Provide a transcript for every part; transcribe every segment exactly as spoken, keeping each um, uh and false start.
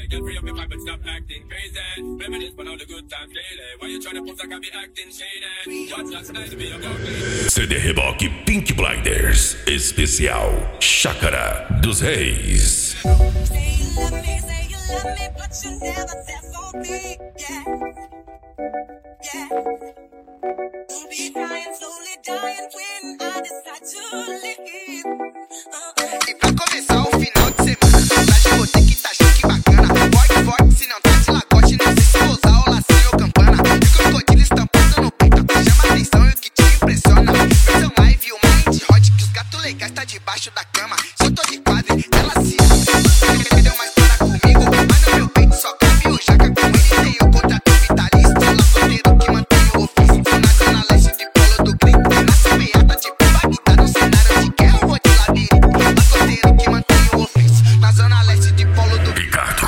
Get free up your mind, but stop acting crazy. Reminisce on all the good times lately. Why you tryna pose like I be acting shady? What's last night to be about me? C D Reboque Pink Blinders, especial Chácara dos Reis. Say you love me, say you love me, but you never said for me. Yeah, yeah. You'll be dying, slowly dying when I decide to leave. Uh-uh. E pra começar o final de semana, hoje vou ter que tá chique bacana. Forte, forte, se não tá de lagote, não sei se vou usar o lacinho ou campana. E crocodilo estampado no peito, chama atenção e o que te impressiona. Versão live, o mind hot, que os gatos legais tá debaixo da cama. Se eu tô de quadro, ela se abre. Deu mais para comigo, mas no meu peito só cabe o jaca. Com ele tem o contrato vitalício, lá solteiro que mantém o ofício. Na zona leste de Polo do Grito, na beata de Bagdá, no cenário de guerra eu vou de labirinto. Lá solteiro que mantém o ofício, na zona leste de Polo do Grito. Ricardo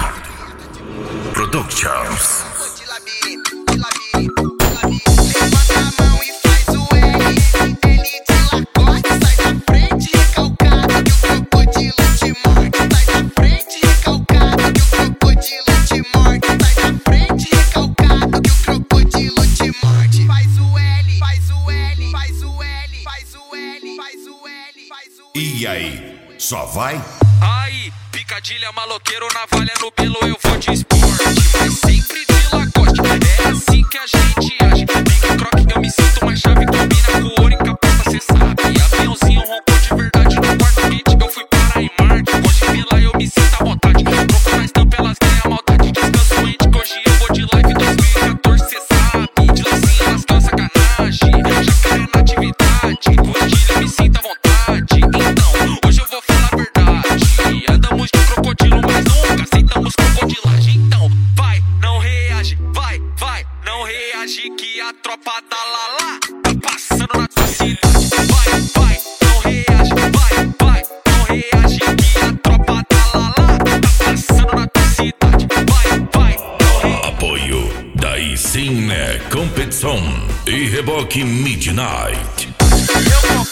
Productions. Vou de labirinto, de labirinto, de labirinto. Levanta a mão e faz o L, L de lagote. Sai da frente recalcado que o crocodilo te morde. Sai da frente recalcado que o crocodilo te morde. Sai da frente recalcado que o crocodilo te morde. Faz o L, faz o L, faz o L, faz o L, faz o L, faz o L. E aí, só vai? Aí, picadilha, maloqueiro, navalha no pelo, eu vou de esporte. Mas sempre de lagoste, é assim que a gente age. Pique croque, eu me sinto mais chave. Combina com ouro e capota, cê sabe. Aviãozinho roncou de verdade no quarto kit. Eu fui para em Marte, hoje vila eu me sinto à vontade. Troco na estampa, elas ganham maldade. Descanso ente, que hoje eu vou de live dois mil e quatorze, cê sabe. De lacinho nas calças, sacanagem. Jacaré na atividade, hoje eu me sinto à vontade. Então, hoje eu vou falar a verdade. Andamos de crocodilo, mas nunca aceitamos crocodilagem. Então, vai, não reage, vai, vai, não reage que a tropa da Lala tá passando na tua cidade. Vai, vai, não reage, vai, vai, não reage que a tropa da Lala tá passando na tua cidade. Vai, vai, não reage. Apoio Daí Sim é Competição e Reboque Midnight. Eu